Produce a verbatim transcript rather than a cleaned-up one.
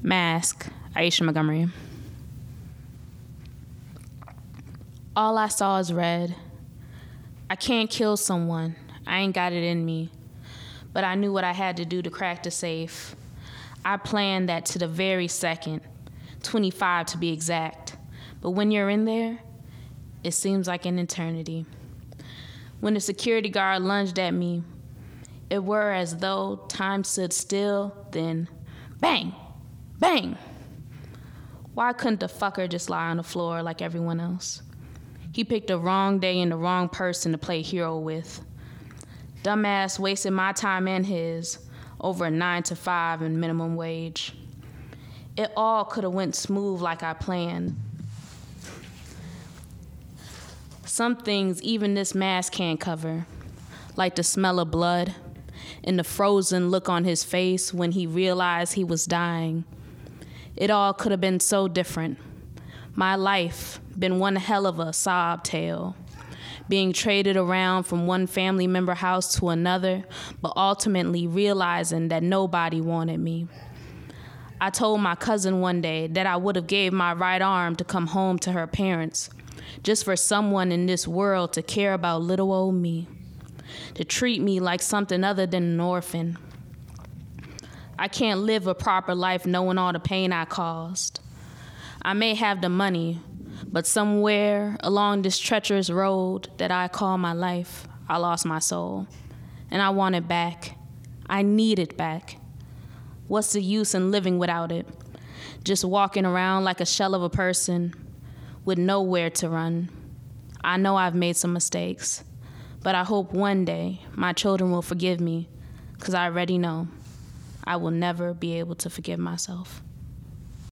Mask, Aisha Montgomery. All I saw is red. I can't kill someone. I ain't got it in me. But I knew what I had to do to crack the safe. I planned that to the very second, twenty-five to be exact. But when you're in there, it seems like an eternity. When the security guard lunged at me, it were as though time stood still, then bang, bang. Why couldn't the fucker just lie on the floor like everyone else? He picked the wrong day and the wrong person to play hero with. Dumbass wasted my time and his over a nine to five and minimum wage. It all could have went smooth like I planned. Some things even this mask can't cover, like the smell of blood and the frozen look on his face when he realized he was dying. It all could have been so different. My life been one hell of a sob tale, being traded around from one family member house to another, but ultimately realizing that nobody wanted me. I told my cousin one day that I would have gave my right arm to come home to her parents, just for someone in this world to care about little old me, to treat me like something other than an orphan. I can't live a proper life knowing all the pain I caused. I may have the money, but somewhere along this treacherous road that I call my life, I lost my soul. And I want it back. I need it back. What's the use in living without it? Just walking around like a shell of a person with nowhere to run. I know I've made some mistakes, but I hope one day my children will forgive me, because I already know I will never be able to forgive myself.